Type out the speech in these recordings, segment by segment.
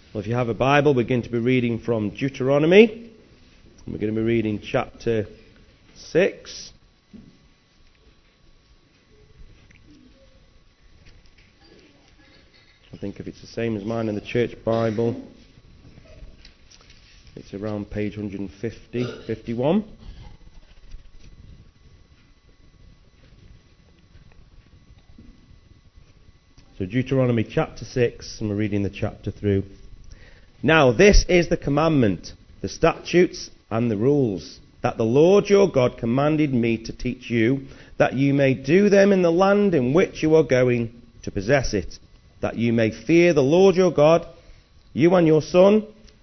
Well, if you have a Bible, we're going to be reading from Deuteronomy. We're going to be reading chapter 6. I think if it's the same as mine in the church Bible, it's around page 51. So Deuteronomy chapter 6, and we're reading the chapter through. Now this is the commandment, the statutes and the rules, that the Lord your God commanded me to teach you, that you may do them in the land in which you are going to possess it, that you may fear the Lord your God, you and your son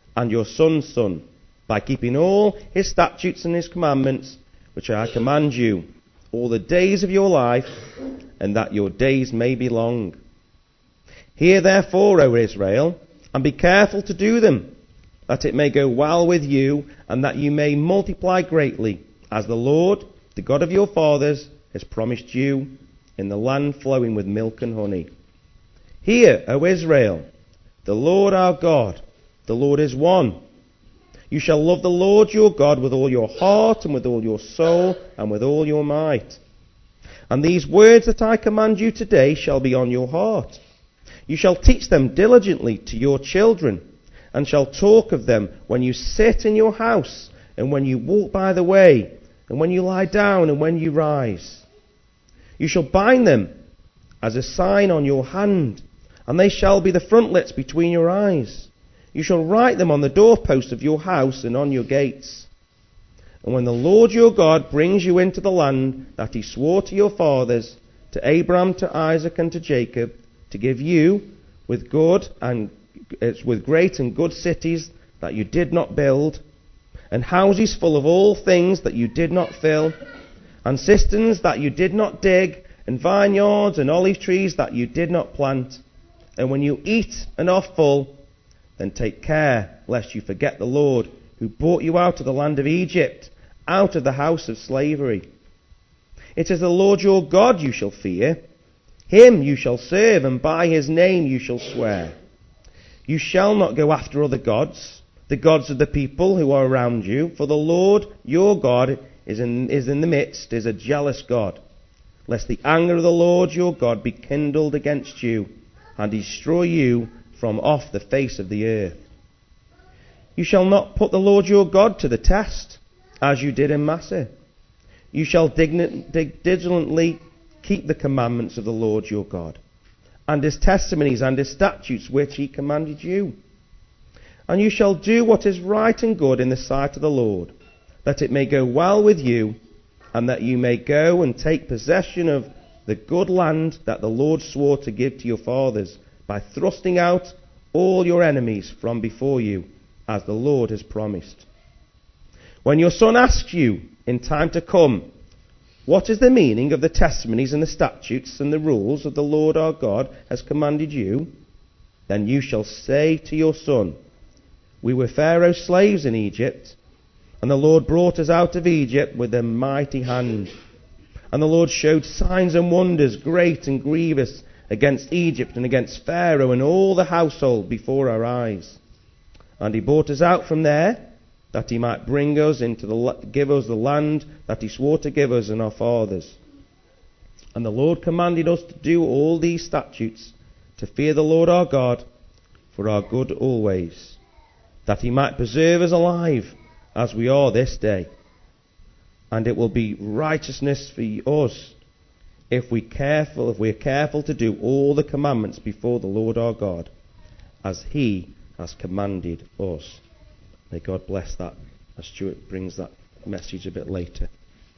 by keeping all his statutes and his commandments, which I command you, all the days of your life, and that your days may be long. Hear therefore, O Israel, and be careful to do them, that it may go well with you, and that you may multiply greatly, as the Lord, the God of your fathers, has promised you, in the land flowing with milk and honey. Hear, O Israel, the Lord our God, the Lord is one. You shall love the Lord your God with all your heart, and with all your soul, and with all your might. And these words that I command you today shall be on your heart. You shall teach them diligently to your children, and shall talk of them when you sit in your house, and when you walk by the way, and when you lie down, and when you rise. You shall bind them as a sign on your hand, and they shall be the frontlets between your eyes. You shall write them on the doorposts of your house and on your gates. And when the Lord your God brings you into the land that he swore to your fathers, to Abraham, to Isaac, and to Jacob, to give you with great and good cities that you did not build, and houses full of all things that you did not fill, and cisterns that you did not dig, and vineyards and olive trees that you did not plant. And when you eat and are full, then take care lest you forget the Lord, who brought you out of the land of Egypt, out of the house of slavery. It is the Lord your God you shall fear. Him you shall serve, and by his name you shall swear. You shall not go after other gods, the gods of the people who are around you, for the Lord your God is in the midst, is a jealous God, lest the anger of the Lord your God be kindled against you, and destroy you from off the face of the earth. You shall not put the Lord your God to the test, as you did in Massah. You shall diligently keep the commandments of the Lord your God, and his testimonies and his statutes which he commanded you. And you shall do what is right and good in the sight of the Lord, that it may go well with you, and that you may go and take possession of the good land that the Lord swore to give to your fathers, by thrusting out all your enemies from before you, as the Lord has promised. When your son asks you in time to come, what is the meaning of the testimonies and the statutes and the rules of the Lord our God has commanded you? Then you shall say to your son, we were Pharaoh's slaves in Egypt, and the Lord brought us out of Egypt with a mighty hand. And the Lord showed signs and wonders great and grievous against Egypt and against Pharaoh and all the household before our eyes. And he brought us out from there, that he might bring us give us the land that he swore to give us and our fathers. And the Lord commanded us to do all these statutes, to fear the Lord our God for our good always, that he might preserve us alive as we are this day. And it will be righteousness for us if we are careful to do all the commandments before the Lord our God, as he has commanded us. May God bless that as Stuart brings that message a bit later.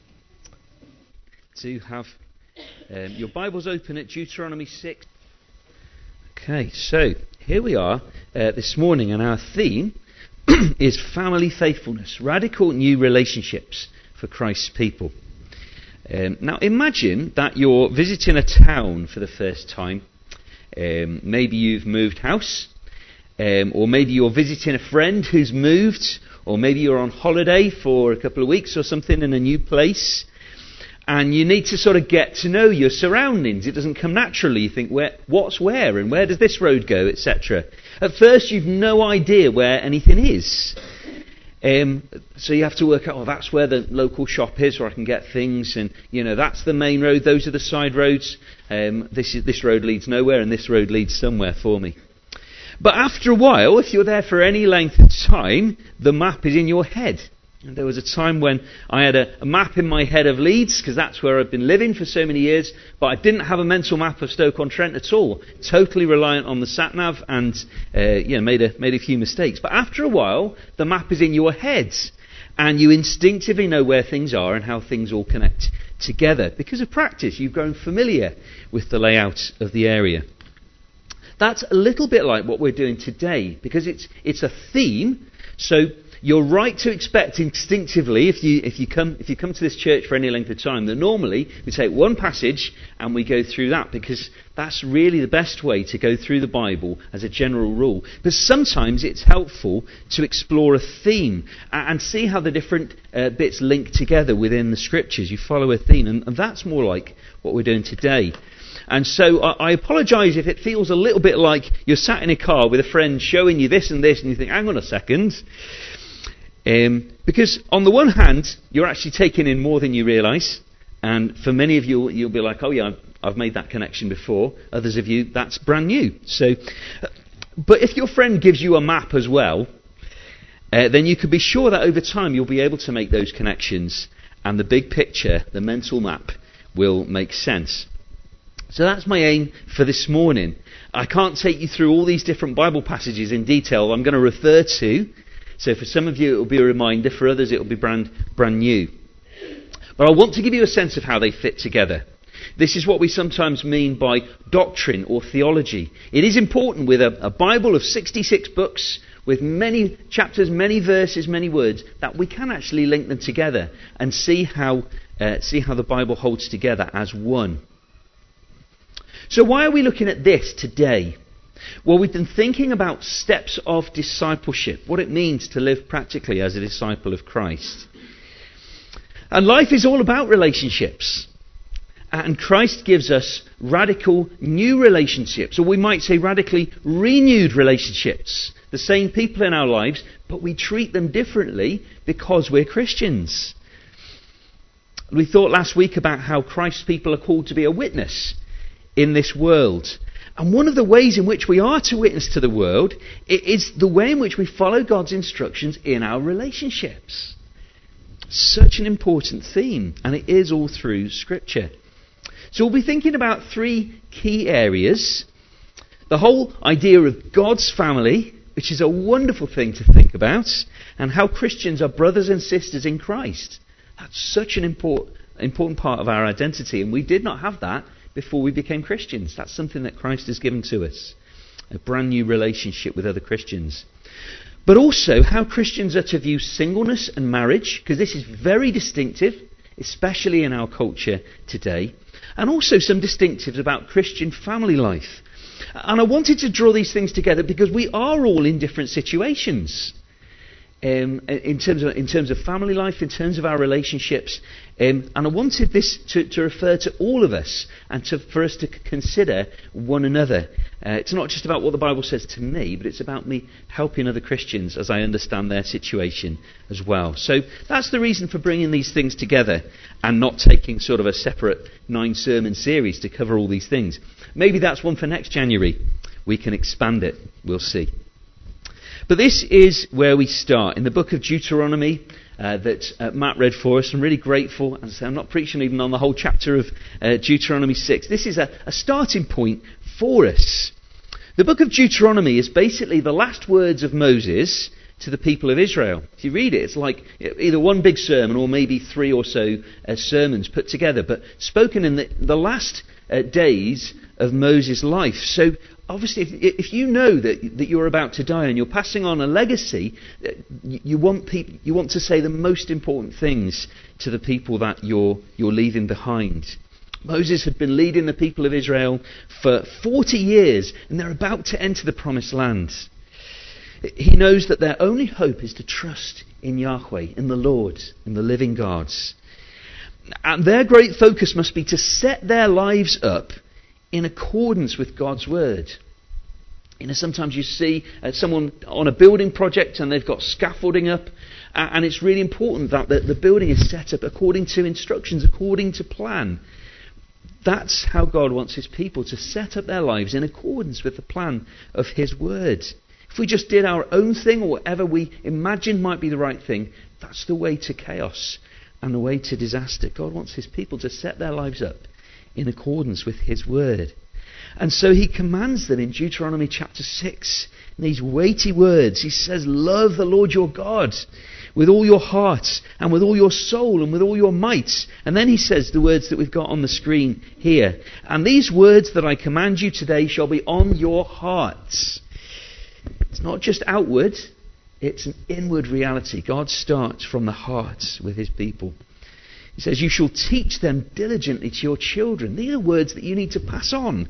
To have your Bibles open at Deuteronomy 6. Okay, so here we are this morning, and our theme is family faithfulness, radical new relationships for Christ's people. Now imagine that you're visiting a town for the first time. Maybe you've moved house. Or maybe you're visiting a friend who's moved, or maybe you're on holiday for a couple of weeks or something in a new place, And you need to sort of get to know your surroundings. It doesn't come naturally. You think, what's where, and where does this road go, etc. At first, you've no idea where anything is. So you have to work out, that's where the local shop is, where I can get things, and that's the main road. Those are the side roads. This road leads nowhere, and this road leads somewhere for me. But after a while, if you're there for any length of time, the map is in your head. And there was a time when I had a map in my head of Leeds, because that's where I've been living for so many years, but I didn't have a mental map of Stoke-on-Trent at all. Totally reliant on the sat-nav, and made a few mistakes. But after a while, the map is in your head, and you instinctively know where things are and how things all connect together. Because of practice, you've grown familiar with the layout of the area. That's a little bit like what we're doing today, because it's a theme. So you're right to expect instinctively, if you come to this church for any length of time, that normally we take one passage and we go through that, because that's really the best way to go through the Bible as a general rule. But sometimes it's helpful to explore a theme and see how the different bits link together within the Scriptures. You follow a theme, and that's more like what we're doing today. And so I apologise if it feels a little bit like you're sat in a car with a friend showing you this and this, and you think, hang on a second. Because on the one hand, you're actually taking in more than you realise. And for many of you, you'll be like, oh yeah, I've made that connection before. Others of you, that's brand new. But if your friend gives you a map as well, then you could be sure that over time you'll be able to make those connections, and the big picture, the mental map, will make sense. So that's my aim for this morning. I can't take you through all these different Bible passages in detail. I'm going to refer to. So for some of you it will be a reminder, for others it will be brand new. But I want to give you a sense of how they fit together. This is what we sometimes mean by doctrine or theology. It is important with a Bible of 66 books, with many chapters, many verses, many words, that we can actually link them together and see how the Bible holds together as one. So why are we looking at this today? Well, we've been thinking about steps of discipleship, what it means to live practically as a disciple of Christ. And life is all about relationships. And Christ gives us radical new relationships, or we might say radically renewed relationships. The same people in our lives, but we treat them differently because we're Christians. We thought last week about how Christ's people are called to be a witness in this world. And one of the ways in which we are to witness to the world is the way in which we follow God's instructions in our relationships. Such an important theme, and it is all through Scripture. So we'll be thinking about three key areas. The whole idea of God's family, which is a wonderful thing to think about, and how Christians are brothers and sisters in Christ. That's such an important part of our identity, and we did not have that before we became Christians. That's something that Christ has given to us. A brand new relationship with other Christians. But also how Christians are to view singleness and marriage, because this is very distinctive, especially in our culture today. And also some distinctives about Christian family life. And I wanted to draw these things together because we are all in different situations. In terms of family life, in terms of our relationships. And I wanted this to refer to all of us and for us to consider one another. It's not just about what the Bible says to me, but it's about me helping other Christians as I understand their situation as well. So that's the reason for bringing these things together and not taking sort of a separate 9-sermon series to cover all these things. Maybe that's one for next January. We can expand it. We'll see. But this is where we start, in the book of Deuteronomy that Matt read for us. I'm really grateful. As I say, I'm not preaching even on the whole chapter of Deuteronomy 6. This is a starting point for us. The book of Deuteronomy is basically the last words of Moses to the people of Israel. If you read it, it's like either one big sermon or maybe 3 or so sermons put together, but spoken in the last days of Moses' life. So obviously, if you know that you're about to die and you're passing on a legacy, you want to say the most important things to the people that you're leaving behind. Moses had been leading the people of Israel for 40 years, and they're about to enter the promised land. He knows that their only hope is to trust in Yahweh, in the Lord, in the living God. And their great focus must be to set their lives up in accordance with God's word. Sometimes you see someone on a building project and they've got scaffolding up, and it's really important that the building is set up according to instructions, according to plan. That's how God wants his people to set up their lives in accordance with the plan of his word. If we just did our own thing or whatever we imagined might be the right thing, that's the way to chaos and the way to disaster. God wants his people to set their lives up in accordance with his word. And so he commands them in Deuteronomy chapter 6, in these weighty words. He says, love the Lord your God with all your heart and with all your soul and with all your might. And then he says the words that we've got on the screen here. And these words that I command you today shall be on your hearts. It's not just outward, it's an inward reality. God starts from the heart with his people. He says, you shall teach them diligently to your children. These are words that you need to pass on.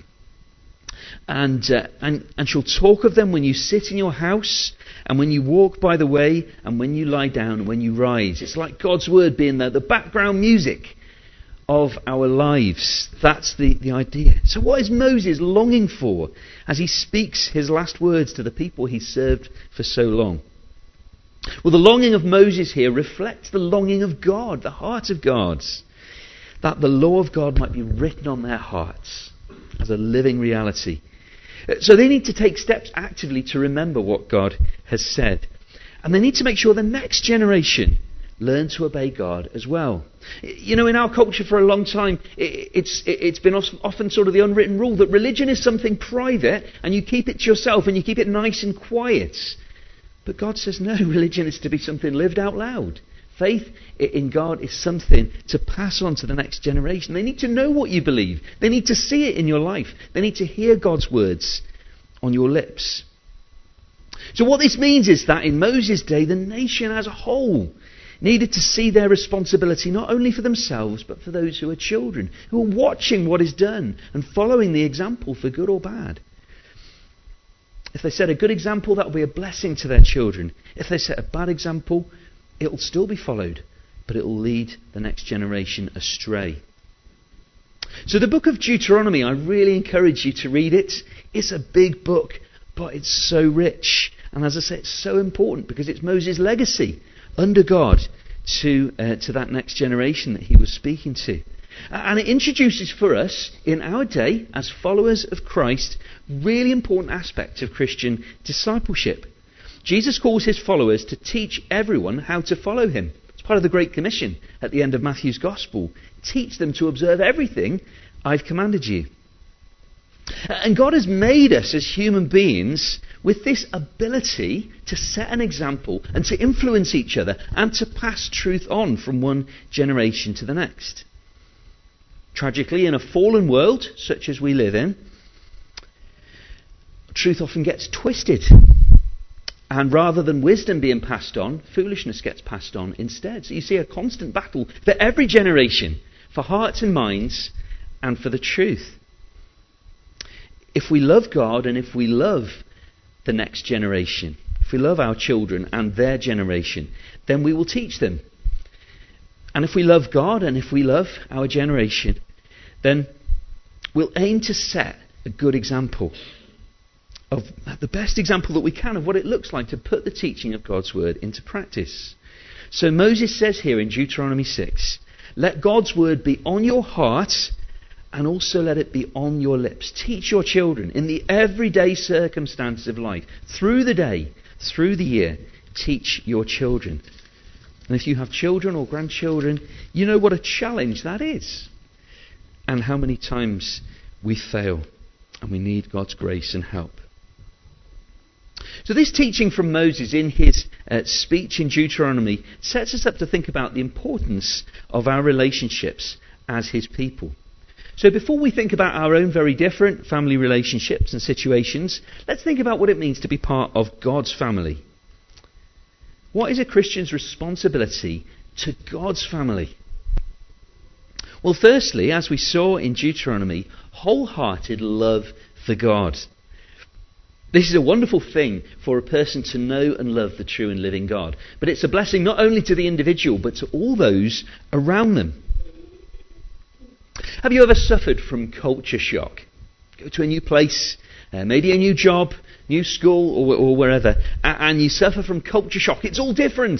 And shall talk of them when you sit in your house, and when you walk by the way, and when you lie down, and when you rise. It's like God's word being the background music of our lives. That's the idea. So what is Moses longing for as he speaks his last words to the people he served for so long? Well, the longing of Moses here reflects the longing of God, the heart of God, that the law of God might be written on their hearts as a living reality. So they need to take steps actively to remember what God has said. And they need to make sure the next generation learn to obey God as well. You know, in our culture for a long time, it's been often sort of the unwritten rule that religion is something private and you keep it to yourself and you keep it nice and quiet. But God says no, religion is to be something lived out loud. Faith in God is something to pass on to the next generation. They need to know what you believe. They need to see it in your life. They need to hear God's words on your lips. So what this means is that in Moses' day, the nation as a whole needed to see their responsibility not only for themselves, but for those who are children, who are watching what is done and following the example for good or bad. If they set a good example, that will be a blessing to their children. If they set a bad example, it will still be followed, but it will lead the next generation astray. So the book of Deuteronomy, I really encourage you to read it. It's a big book, but it's so rich. And as I say, it's so important because it's Moses' legacy under God to that next generation that he was speaking to. And it introduces for us, in our day, as followers of Christ, really important aspects of Christian discipleship. Jesus calls his followers to teach everyone how to follow him. It's part of the Great Commission at the end of Matthew's Gospel. Teach them to observe everything I've commanded you. And God has made us as human beings with this ability to set an example and to influence each other and to pass truth on from one generation to the next. Tragically, in a fallen world such as we live in, truth often gets twisted. And rather than wisdom being passed on, foolishness gets passed on instead. So you see a constant battle for every generation, for hearts and minds, and for the truth. If we love God and if we love the next generation, if we love our children and their generation, then we will teach them. And if we love God and if we love our generation, then we'll aim to set a good example, of the best example that we can of what it looks like to put the teaching of God's word into practice. So Moses says here in Deuteronomy 6, let God's word be on your heart and also let it be on your lips. Teach your children in the everyday circumstances of life, through the day, through the year. Teach your children. And if you have children or grandchildren, you know what a challenge that is. And how many times we fail and we need God's grace and help. So this teaching from Moses in his speech in Deuteronomy sets us up to think about the importance of our relationships as his people. So before we think about our own very different family relationships and situations, let's think about what it means to be part of God's family. What is a Christian's responsibility to God's family? Well, firstly, as we saw in Deuteronomy, wholehearted love for God. This is a wonderful thing for a person to know and love the true and living God. But it's a blessing not only to the individual, but to all those around them. Have you ever suffered from culture shock? Go to a new place, maybe a new job, new school, or wherever, and you suffer from culture shock. It's all different.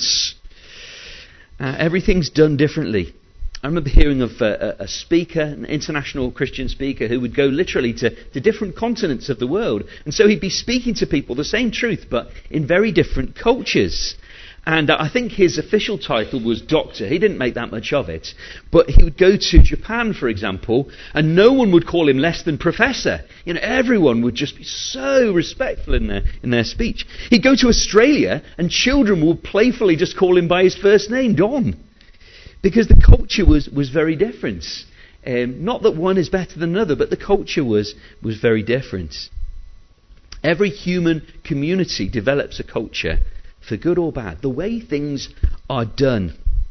Everything's done differently. I remember hearing of a speaker, an international Christian speaker, who would go literally to different continents of the world. And so he'd be speaking to people the same truth, but in very different cultures. And I think his official title was doctor. He didn't make that much of it. But he would go to Japan, for example, and no one would call him less than professor. You know, everyone would just be so respectful in their speech. He'd go to Australia, and children would playfully just call him by his first name, Don. Because the culture was very different. Not that one is better than another, but the culture was very different. Every human community develops a culture, for good or bad, the way things are done.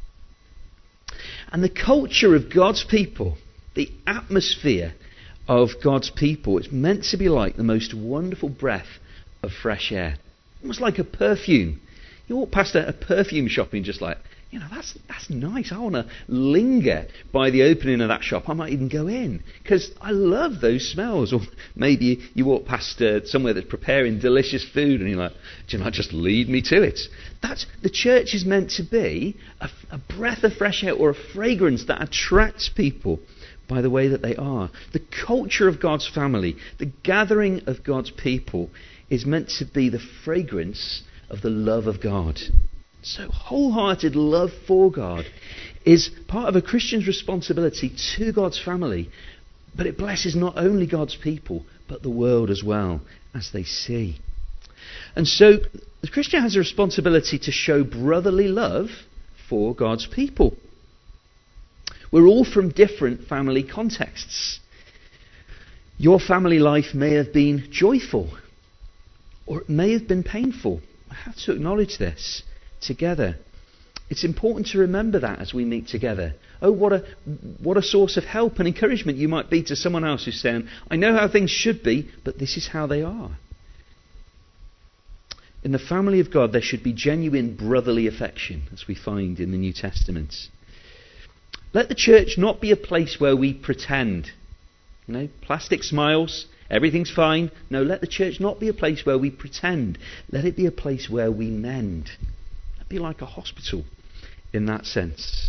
And the culture of God's people, the atmosphere of God's people, it's meant to be like the most wonderful breath of fresh air. Almost like a perfume. You walk past a perfume shop and just like, you know, that's nice. I want to linger by the opening of that shop. I might even go in because I love those smells. Or maybe you walk past somewhere that's preparing delicious food and you're like, do you know, just lead me to it. The church is meant to be a breath of fresh air or a fragrance that attracts people by the way that they are. The culture of God's family, the gathering of God's people, is meant to be the fragrance of the love of God. So wholehearted love for God is part of a Christian's responsibility to God's family, but it blesses not only God's people, but the world as well, as they see. And so the Christian has a responsibility to show brotherly love for God's people. We're all from different family contexts. Your family life may have been joyful, or it may have been painful. I have to acknowledge this together. It's important to remember that as we meet together. Oh, what a source of help and encouragement you might be to someone else who's saying, I know how things should be, but this is how they are. In the family of God, there should be genuine brotherly affection, as we find in the New Testament. Let the church not be a place where we pretend. You know, plastic smiles, everything's fine. No, let the church not be a place where we pretend. Let it be a place where we mend. Be like a hospital in that sense.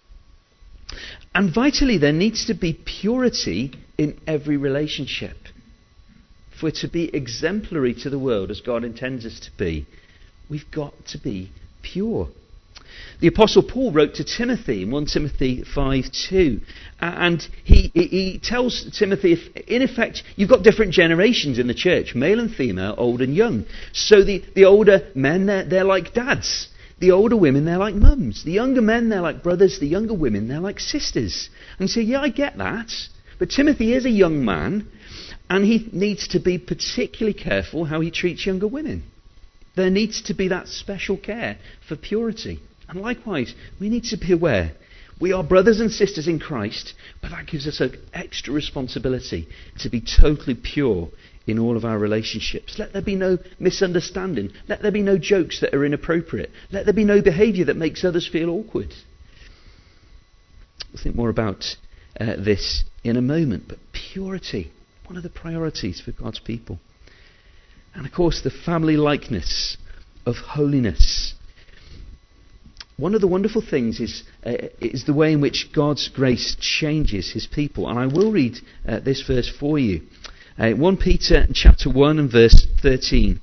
And vitally, there needs to be purity in every relationship. If we're to be exemplary to the world as God intends us to be, we've got to be pure. The Apostle Paul wrote to Timothy in 1 Timothy 5:2, and he tells Timothy, in effect, you've got different generations in the church, male and female, old and young. So the older men, they're like dads. The older women, they're like mums. The younger men, they're like brothers. The younger women, they're like sisters. And you say, yeah, I get that. But Timothy is a young man, and he needs to be particularly careful how he treats younger women. There needs to be that special care for purity. And likewise, we need to be aware. We are brothers and sisters in Christ, but that gives us an extra responsibility to be totally pure in all of our relationships. Let there be no misunderstanding. Let there be no jokes that are inappropriate. Let there be no behaviour that makes others feel awkward. We'll think more about this in a moment. But purity, one of the priorities for God's people. And of course, the family likeness of holiness. One of the wonderful things is the way in which God's grace changes his people. And I will read this verse for you. 1 Peter chapter 1 and verse 13.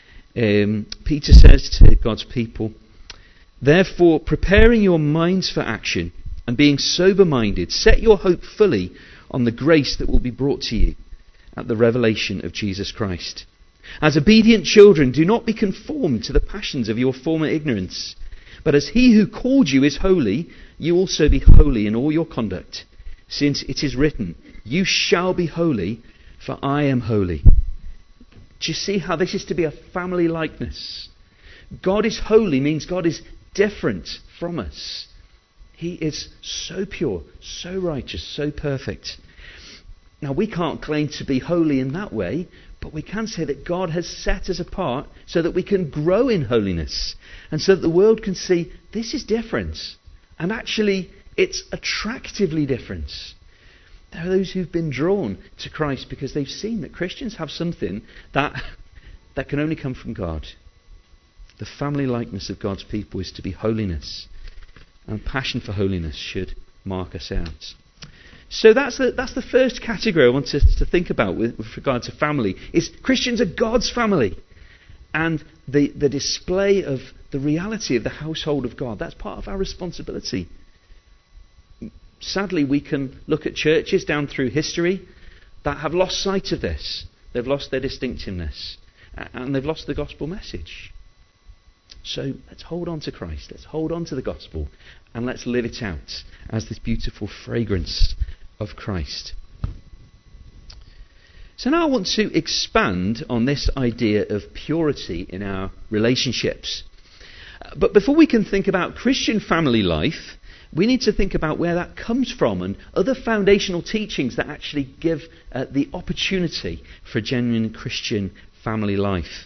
Peter says to God's people, therefore, preparing your minds for action and being sober-minded, set your hope fully on the grace that will be brought to you at the revelation of Jesus Christ. As obedient children, do not be conformed to the passions of your former ignorance, but as he who called you is holy, you also be holy in all your conduct, since it is written, you shall be holy, for I am holy. Do you see how this is to be a family likeness? God is holy means God is different from us. He is so pure, so righteous, so perfect. Now, we can't claim to be holy in that way, but we can say that God has set us apart so that we can grow in holiness and so that the world can see this is different. And actually, it's attractively different. There are those who've been drawn to Christ because they've seen that Christians have something that can only come from God. The family likeness of God's people is to be holiness, and passion for holiness should mark us out. So that's the first category I want us to think about with regard to family. Is Christians are God's family, and the display of the reality of the household of God. That's part of our responsibility. Sadly, we can look at churches down through history that have lost sight of this. They've lost their distinctiveness, and they've lost the gospel message. So let's hold on to Christ, let's hold on to the gospel, and let's live it out as this beautiful fragrance of Christ. So now I want to expand on this idea of purity in our relationships. But before we can think about Christian family life, we need to think about where that comes from and other foundational teachings that actually give the opportunity for genuine Christian family life.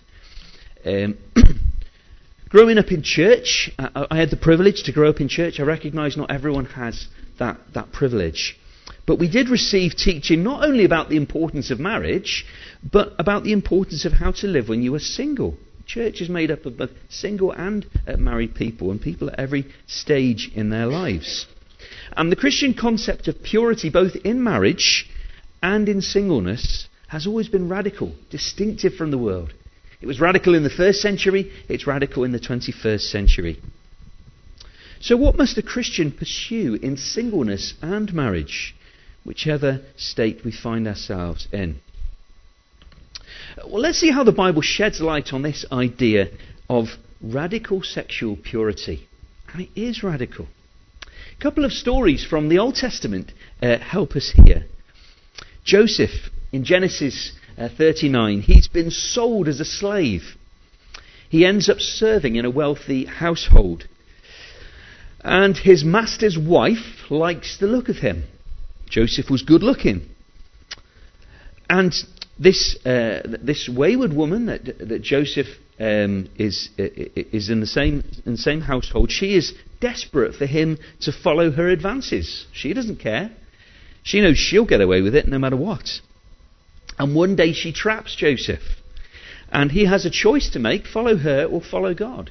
Growing up in church, I had the privilege to grow up in church. I recognise not everyone has that privilege. But we did receive teaching not only about the importance of marriage, but about the importance of how to live when you are single. Church is made up of both single and married people, and people at every stage in their lives. And the Christian concept of purity, both in marriage and in singleness, has always been radical, distinctive from the world. It was radical in the first century, it's radical in the 21st century. So what must a Christian pursue in singleness and marriage, whichever state we find ourselves in? Well, let's see how the Bible sheds light on this idea of radical sexual purity. And it is radical. A couple of stories from the Old Testament help us here. Joseph, in Genesis 39, he's been sold as a slave. He ends up serving in a wealthy household. And his master's wife likes the look of him. Joseph was good looking. And this wayward woman that Joseph is in the same household, she is desperate for him to follow her advances. She doesn't care. She knows she'll get away with it no matter what. And one day she traps Joseph. And he has a choice to make, follow her or follow God.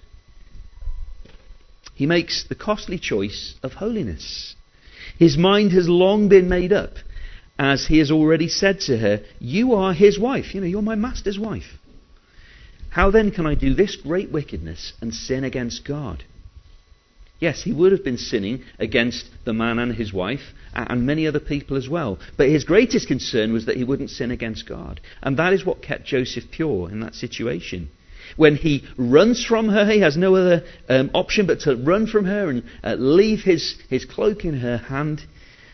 He makes the costly choice of holiness. His mind has long been made up, as he has already said to her, you are his wife. You're my master's wife. How then can I do this great wickedness and sin against God? Yes, he would have been sinning against the man and his wife and many other people as well. But his greatest concern was that he wouldn't sin against God. And that is what kept Joseph pure in that situation. When he runs from her, he has no other option but to run from her and leave his cloak in her hand.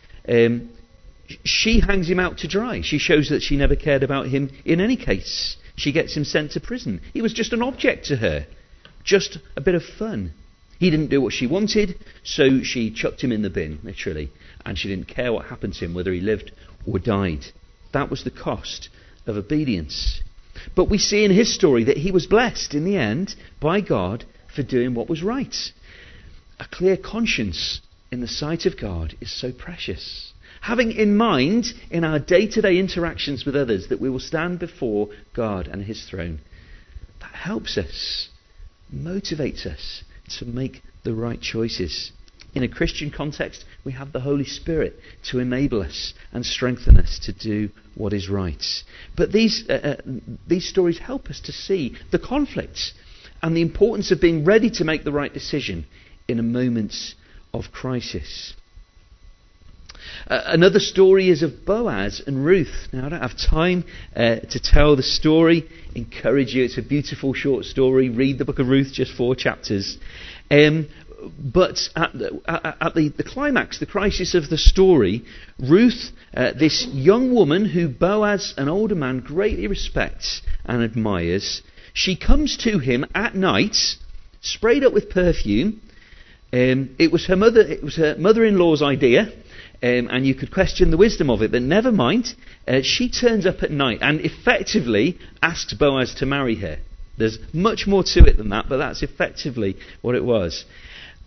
She hangs him out to dry. She shows that she never cared about him in any case. She gets him sent to prison. He was just an object to her. Just a bit of fun. He didn't do what she wanted, so she chucked him in the bin, literally. And she didn't care what happened to him, whether he lived or died. That was the cost of obedience. But we see in his story that he was blessed in the end by God for doing what was right. A clear conscience in the sight of God is so precious. Having in mind in our day-to-day interactions with others that we will stand before God and his throne, that helps us, motivates us to make the right choices. In a Christian context, we have the Holy Spirit to enable us and strengthen us to do what is right. But these stories help us to see the conflicts and the importance of being ready to make the right decision in a moment of crisis. Another story is of Boaz and Ruth. Now, I don't have time to tell the story. Encourage you. It's a beautiful short story. Read the book of Ruth, just 4 chapters. But at the climax, the crisis of the story, Ruth, this young woman who Boaz, an older man, greatly respects and admires, she comes to him at night, sprayed up with perfume. It was her mother-in-law's idea. And you could question the wisdom of it, but never mind. She turns up at night and effectively asks Boaz to marry her. There's much more to it than that, but that's effectively what it was.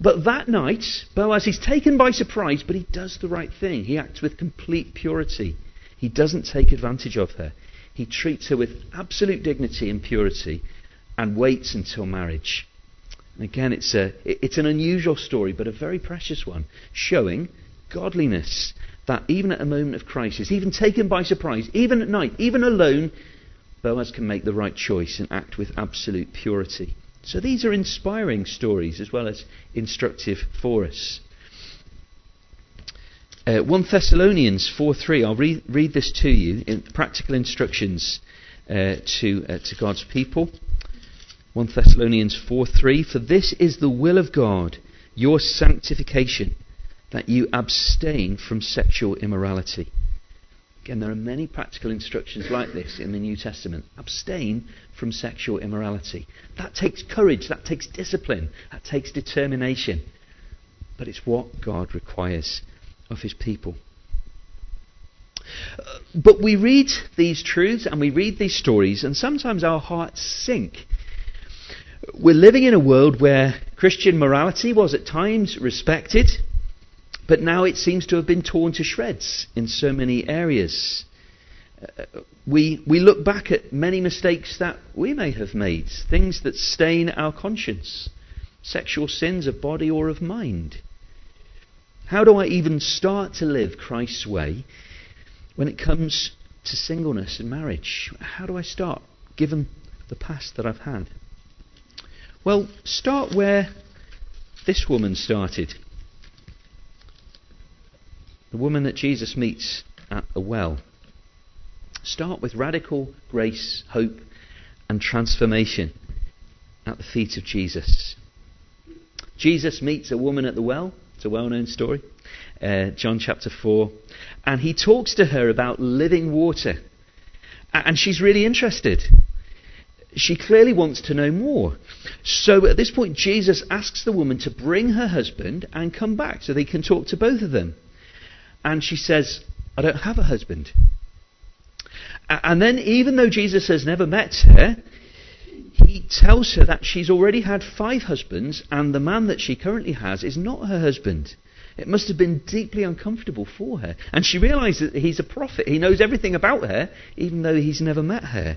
But that night, Boaz is taken by surprise, but he does the right thing. He acts with complete purity. He doesn't take advantage of her. He treats her with absolute dignity and purity and waits until marriage. And again, it's an unusual story, but a very precious one, showing godliness, that even at a moment of crisis, even taken by surprise, even at night, even alone, Boaz can make the right choice and act with absolute purity. So these are inspiring stories as well as instructive for us. 1 Thessalonians 4:3. I'll read this to you in practical instructions to God's people. 1 Thessalonians 4:3. For this is the will of God, your sanctification, that you abstain from sexual immorality. Again, there are many practical instructions like this in the New Testament. Abstain from sexual immorality. That takes courage, that takes discipline, that takes determination. But it's what God requires of his people. But we read these truths and we read these stories, and sometimes our hearts sink. We're living in a world where Christian morality was at times respected, but now it seems to have been torn to shreds in so many areas. We look back at many mistakes that we may have made, things that stain our conscience, sexual sins of body or of mind. How do I even start to live Christ's way when it comes to singleness and marriage? How do I start, given the past that I've had? Well, start where this woman started. The woman that Jesus meets at the well. Start with radical grace, hope, and transformation at the feet of Jesus. Jesus meets a woman at the well. It's a well-known story. John chapter 4. And he talks to her about living water. And she's really interested. She clearly wants to know more. So at this point, Jesus asks the woman to bring her husband and come back so they can talk to both of them. And she says, I don't have a husband. And then, even though Jesus has never met her, he tells her that she's already had 5 husbands, and the man that she currently has is not her husband. It must have been deeply uncomfortable for her. And she realizes that he's a prophet. He knows everything about her, even though he's never met her.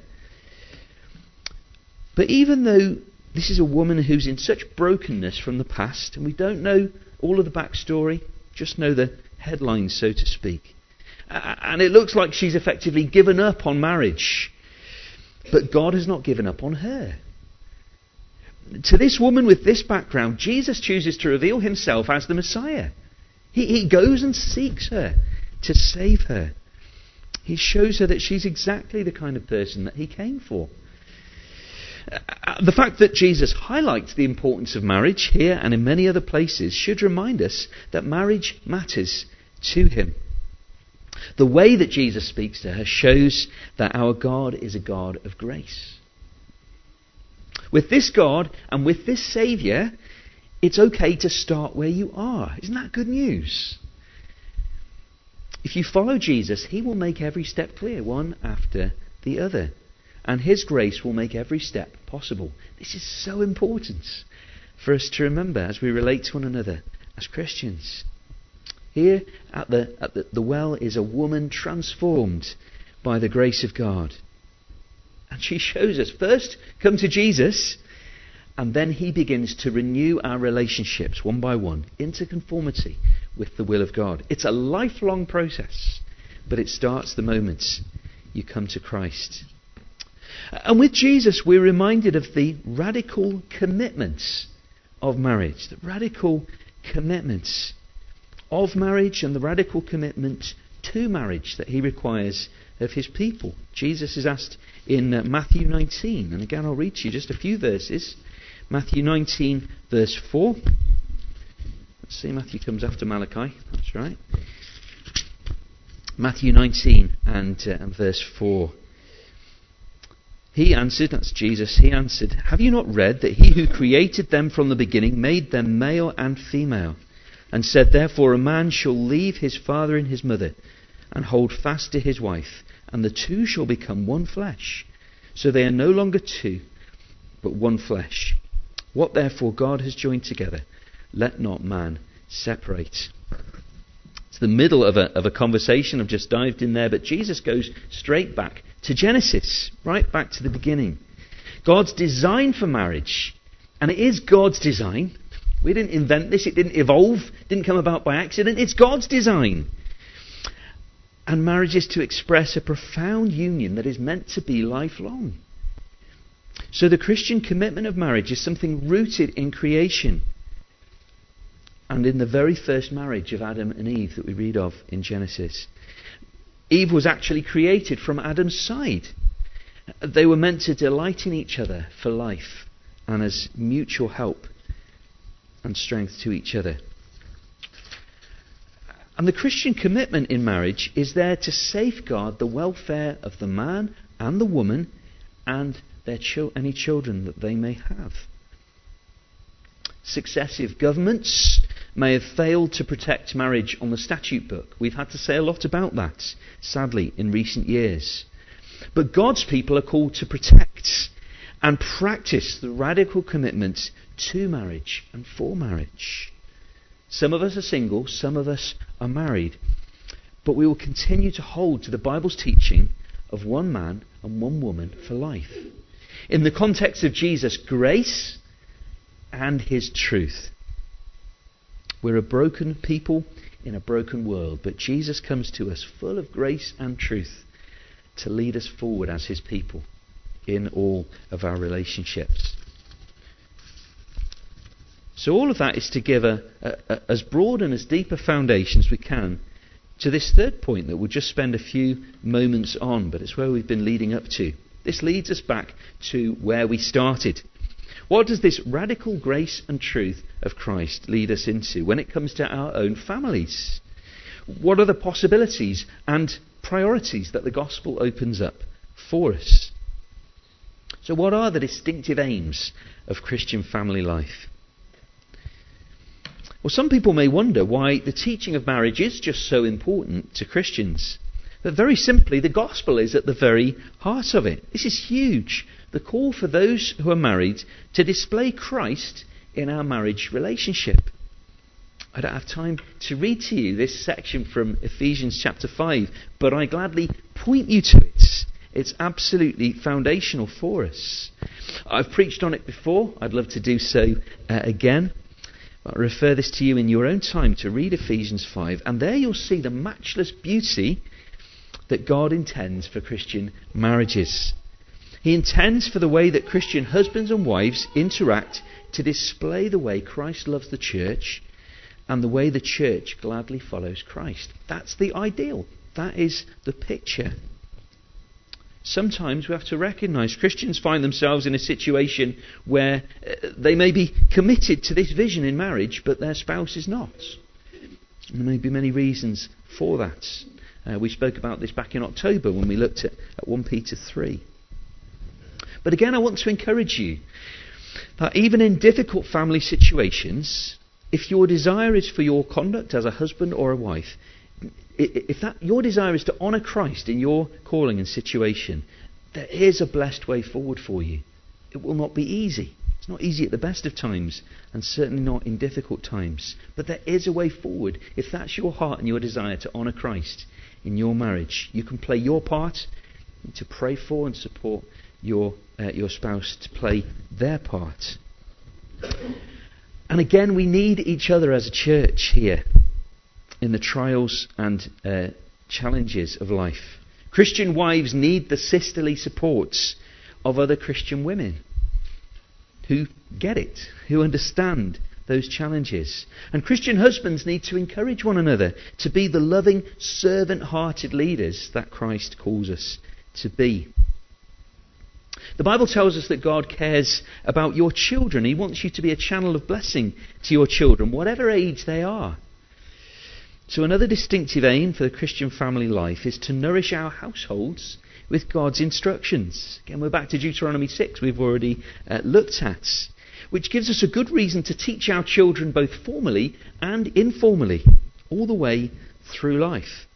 But even though this is a woman who's in such brokenness from the past, and we don't know all of the backstory, just know the headlines, so to speak. And it looks like she's effectively given up on marriage. But God has not given up on her. To this woman with this background, Jesus chooses to reveal himself as the Messiah. He goes and seeks her to save her. He shows her that she's exactly the kind of person that he came for. The fact that Jesus highlights the importance of marriage here and in many other places should remind us that marriage matters to him. The way that Jesus speaks to her shows that our God is a God of grace. With this God and with this Saviour, it's okay to start where you are. Isn't that good news? If you follow Jesus, he will make every step clear, one after the other. And his grace will make every step possible. This is so important for us to remember as we relate to one another as Christians. Here at the well is a woman transformed by the grace of God. And she shows us, first, come to Jesus, and then he begins to renew our relationships one by one into conformity with the will of God. It's a lifelong process, but it starts the moment you come to Christ. And with Jesus, we're reminded of the radical commitments of marriage, the radical commitments of marriage and the radical commitment to marriage that he requires of his people. Jesus is asked in Matthew 19, and again I'll read to you just a few verses. Matthew 19, verse 4. Let's see, Matthew comes after Malachi, that's right. Matthew 19 and verse 4. He answered, that's Jesus, he answered, have you not read that he who created them from the beginning made them male and female, and said, therefore a man shall leave his father and his mother, and hold fast to his wife, and the two shall become one flesh. So they are no longer two, but one flesh. What therefore God has joined together, let not man separate. It's the middle of a conversation. I've just dived in there, but Jesus goes straight back to Genesis, right back to the beginning. God's design for marriage, and it is God's design. We didn't invent this, it didn't evolve, didn't come about by accident. It's God's design. And marriage is to express a profound union that is meant to be lifelong. So the Christian commitment of marriage is something rooted in creation and in the very first marriage of Adam and Eve that we read of in Genesis. Eve was actually created from Adam's side. They were meant to delight in each other for life and as mutual help and strength to each other. And the Christian commitment in marriage is there to safeguard the welfare of the man and the woman and their any children that they may have. Successive governments may have failed to protect marriage on the statute book. We've had to say a lot about that, sadly, in recent years. But God's people are called to protect and practice the radical commitment to marriage and for marriage. Some of us are single, some of us are married. But we will continue to hold to the Bible's teaching of one man and one woman for life. In the context of Jesus' grace and his truth. We're a broken people in a broken world, but Jesus comes to us full of grace and truth to lead us forward as his people in all of our relationships. So all of that is to give as broad and as deep a foundation as we can to this third point that we'll just spend a few moments on, but it's where we've been leading up to. This leads us back to where we started. What does this radical grace and truth of Christ lead us into when it comes to our own families? What are the possibilities and priorities that the gospel opens up for us? So what are the distinctive aims of Christian family life? Well, some people may wonder why the teaching of marriage is just so important to Christians. But very simply, the gospel is at the very heart of it. This is huge. The call for those who are married to display Christ in our marriage relationship. I don't have time to read to you this section from Ephesians chapter 5, but I gladly point you to it. It's absolutely foundational for us. I've preached on it before. I'd love to do so again. But I refer this to you in your own time to read Ephesians 5, and there you'll see the matchless beauty that God intends for Christian marriages. He intends for the way that Christian husbands and wives interact to display the way Christ loves the church and the way the church gladly follows Christ. That's the ideal. That is the picture. Sometimes we have to recognise Christians find themselves in a situation where they may be committed to this vision in marriage, but their spouse is not. There may be many reasons for that. We spoke about this back in October when we looked at 1 Peter 3. But again, I want to encourage you that even in difficult family situations, if your desire is for your conduct as a husband or a wife, if that your desire is to honour Christ in your calling and situation, there is a blessed way forward for you. It will not be easy. It's not easy at the best of times, and certainly not in difficult times. But there is a way forward if that's your heart and your desire to honour Christ in your marriage. You can play your part to pray for and support your spouse to play their part. And again, we need each other as a church here in the trials and challenges of life. Christian wives need the sisterly supports of other Christian women who get it, who understand those challenges. And Christian husbands need to encourage one another to be the loving, servant-hearted leaders that Christ calls us to be. The Bible tells us that God cares about your children. He wants you to be a channel of blessing to your children, whatever age they are. So another distinctive aim for the Christian family life is to nourish our households with God's instructions. Again, we're back to Deuteronomy 6 we've already looked at, which gives us a good reason to teach our children both formally and informally, all the way through life.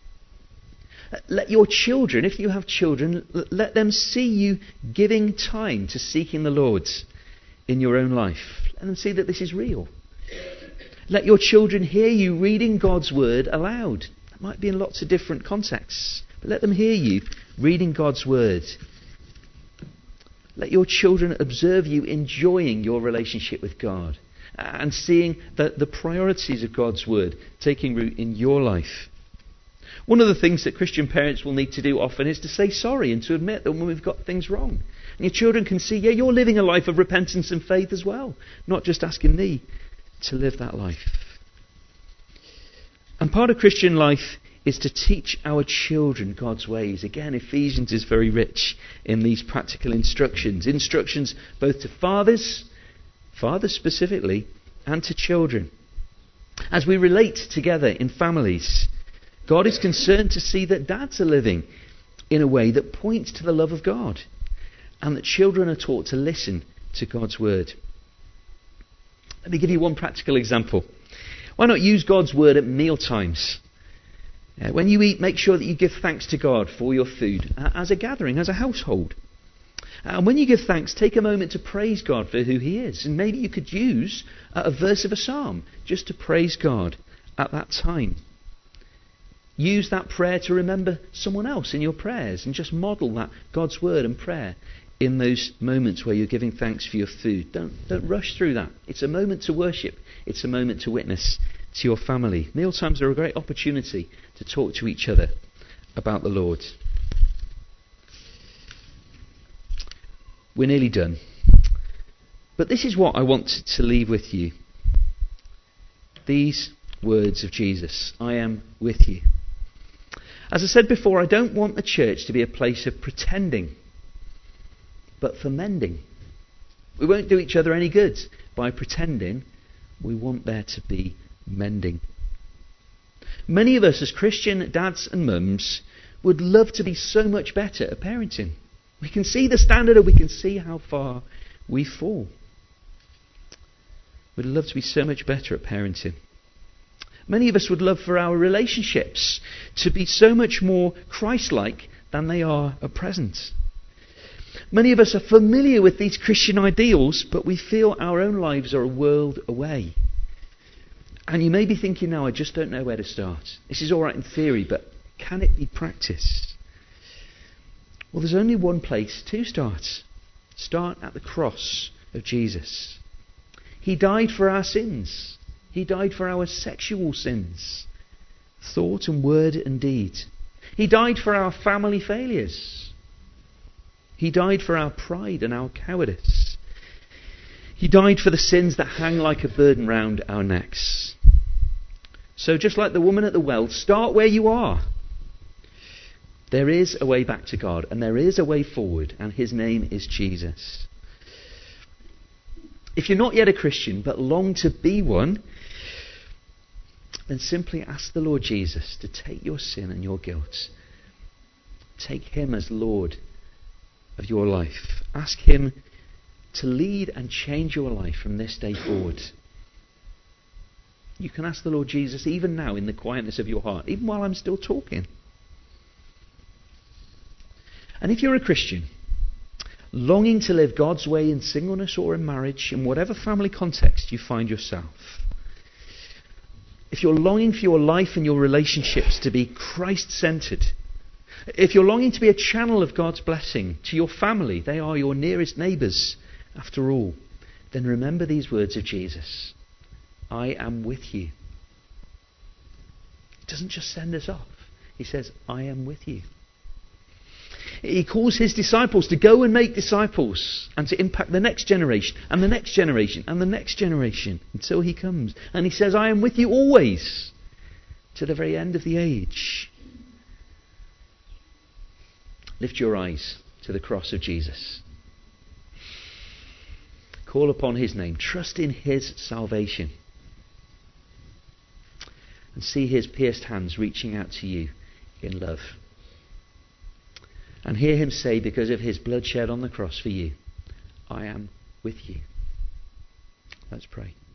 Let your children, if you have children, let them see you giving time to seeking the Lord in your own life. Let them see that this is real. Let your children hear you reading God's word aloud. That might be in lots of different contexts, but let them hear you reading God's word. Let your children observe you enjoying your relationship with God and seeing the priorities of God's word taking root in your life. One of the things that Christian parents will need to do often is to say sorry and to admit that when we've got things wrong. And your children can see, yeah, you're living a life of repentance and faith as well, not just asking me to live that life. And part of Christian life is to teach our children God's ways. Again, Ephesians is very rich in these practical instructions. Instructions both to fathers specifically, and to children. As we relate together in families, God is concerned to see that dads are living in a way that points to the love of God, and that children are taught to listen to God's word. Let me give you one practical example. Why not use God's word at meal times? When you eat, make sure that you give thanks to God for your food as a gathering, as a household. And when you give thanks, take a moment to praise God for who he is. And maybe you could use a verse of a psalm just to praise God at that time. Use that prayer to remember someone else in your prayers and just model that God's word and prayer in those moments where you're giving thanks for your food. Don't rush through that. It's a moment to worship. It's a moment to witness to your family. Mealtimes are a great opportunity to talk to each other about the Lord. We're nearly done. But this is what I want to leave with you. These words of Jesus, I am with you. As I said before, I don't want the church to be a place of pretending, but for mending. We won't do each other any good by pretending. We want there to be mending. Many of us as Christian dads and mums would love to be so much better at parenting. We can see the standard and we can see how far we fall. We'd love to be so much better at parenting. Many of us would love for our relationships to be so much more Christ-like than they are at present. Many of us are familiar with these Christian ideals, but we feel our own lives are a world away. And you may be thinking now, I just don't know where to start. This is all right in theory, but can it be practiced? Well, there's only one place to start. Start at the cross of Jesus. He died for our sins. He died for our sexual sins, thought and word and deed. He died for our family failures. He died for our pride and our cowardice. He died for the sins that hang like a burden round our necks. So just like the woman at the well, start where you are. There is a way back to God, and there is a way forward, and his name is Jesus. If you're not yet a Christian, but long to be one, then simply ask the Lord Jesus to take your sin and your guilt. Take him as Lord of your life. Ask him to lead and change your life from this day forward. You can ask the Lord Jesus even now in the quietness of your heart, even while I'm still talking. And if you're a Christian, longing to live God's way in singleness or in marriage, in whatever family context you find yourself, if you're longing for your life and your relationships to be Christ-centered, if you're longing to be a channel of God's blessing to your family, they are your nearest neighbours after all, then remember these words of Jesus. I am with you. He doesn't just send us off. He says, I am with you. He calls his disciples to go and make disciples and to impact the next generation and the next generation and the next generation until he comes. And he says, I am with you always to the very end of the age. Lift your eyes to the cross of Jesus. Call upon his name. Trust in his salvation. And see his pierced hands reaching out to you in love. And hear him say, because of his blood shed on the cross for you, I am with you. Let's pray.